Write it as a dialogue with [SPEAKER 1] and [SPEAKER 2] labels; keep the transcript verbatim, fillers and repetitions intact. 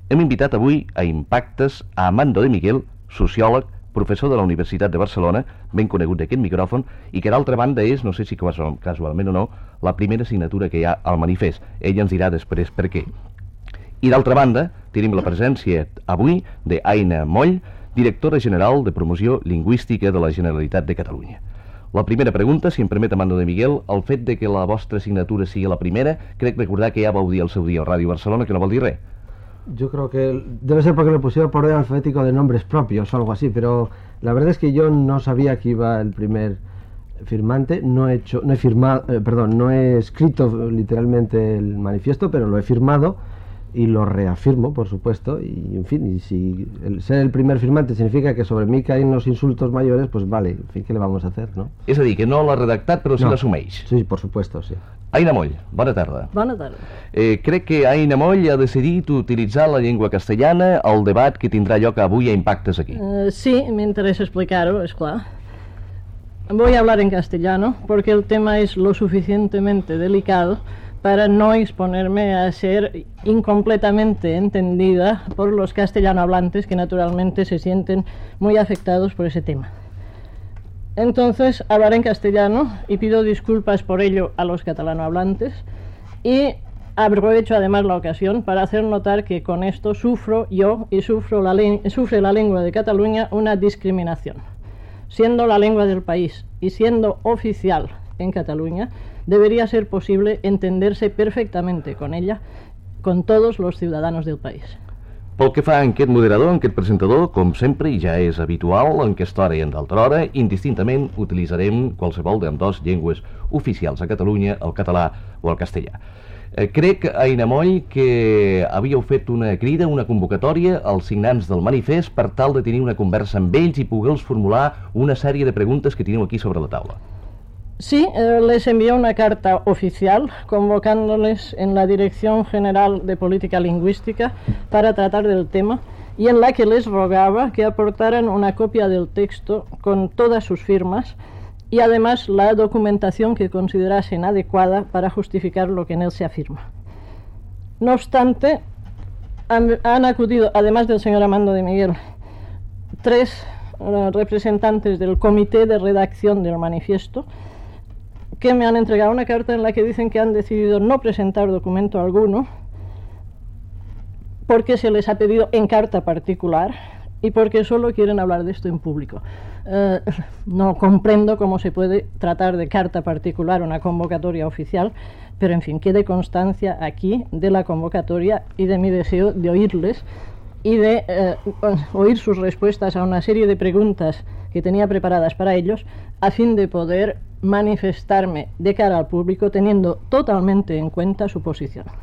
[SPEAKER 1] Hem invitat avui a Impactes a Amando de Miguel, sociòleg, professor de la Universitat de Barcelona, ben conegut d'aquest micròfon, i que d'altra banda és, no sé si casualment o no, la primera signatura que hi ha al manifest. Ell ens dirà després per què. I d'altra banda, tenim la presència avui d'Aina Moll, directora general de Promoció Lingüística de la Generalitat de Catalunya. La primera pregunta, si em permet, Amando de Miguel, el fet de que la vostra signatura sigui la primera, crec recordar que ja vau dir al seu dia a Ràdio Barcelona que no vol dir res.
[SPEAKER 2] Yo creo que debe ser porque le pusieron por orden alfabético de nombres propios o algo así, pero la verdad es que yo no sabía que iba el primer firmante. No he hecho, no he firmado, eh, perdón, no he escrito literalmente el manifiesto, pero lo he firmado y lo reafirmo, por supuesto. Y en fin, y si el, ser el primer firmante significa que sobre mí caen los insultos mayores, pues vale, en fin, ¿qué le vamos a hacer, no?
[SPEAKER 1] És a dir, que no l'ha redactat, però sí
[SPEAKER 2] no.
[SPEAKER 1] l'assumeix.
[SPEAKER 2] Sí, por supuesto, sí.
[SPEAKER 1] Aina Moll, bona tarda.
[SPEAKER 3] Bona tarda.
[SPEAKER 1] Eh, crec que Aina Moll ha decidit utilitzar la llengua castellana al debat que tindrà lloc avui a Impactes aquí.
[SPEAKER 3] Uh, sí, m'interessa explicar-ho, és clar. Voy a hablar en castellano porque el tema es lo suficientemente delicado para no exponerme a ser incompletamente entendida por los castellanohablantes que naturalmente se sienten muy afectados por ese tema. Entonces hablaré en castellano y pido disculpas por ello a los catalanohablantes y aprovecho además la ocasión para hacer notar que con esto sufro yo y sufro la sufre la lengua de Cataluña una discriminación. Siendo la lengua del país y siendo oficial en Cataluña, debería ser posible entenderse perfectamente con ella, con todos los ciudadanos del país.
[SPEAKER 1] Pel que fa a aquest moderador, a aquest presentador, com sempre, i ja és habitual, en aquesta hora i en d'altra hora, indistintament utilitzarem qualsevol d'ambdós llengües oficials a Catalunya, el català o el castellà. Eh, crec, Aina Moll, que havíeu fet una crida, una convocatòria als signants del manifest per tal de tenir una conversa amb ells i poder-los formular una sèrie de preguntes que teniu aquí sobre la taula.
[SPEAKER 3] Sí, eh, les envié una carta oficial convocándoles en la Dirección General de Política Lingüística para tratar del tema y en la que les rogaba que aportaran una copia del texto con todas sus firmas y además la documentación que considerasen adecuada para justificar lo que en él se afirma. No obstante, han, han acudido, además del señor Amando de Miguel, tres uh, representantes del comité de redacción del manifiesto que me han entregado una carta en la que dicen que han decidido no presentar documento alguno porque se les ha pedido en carta particular y porque solo quieren hablar de esto en público. Eh, no comprendo cómo se puede tratar de carta particular una convocatoria oficial, pero en fin, quede constancia aquí de la convocatoria y de mi deseo de oírles y de eh, oír sus respuestas a una serie de preguntas que tenía preparadas para ellos, a fin de poder manifestarme de cara al público teniendo totalmente en cuenta su posición.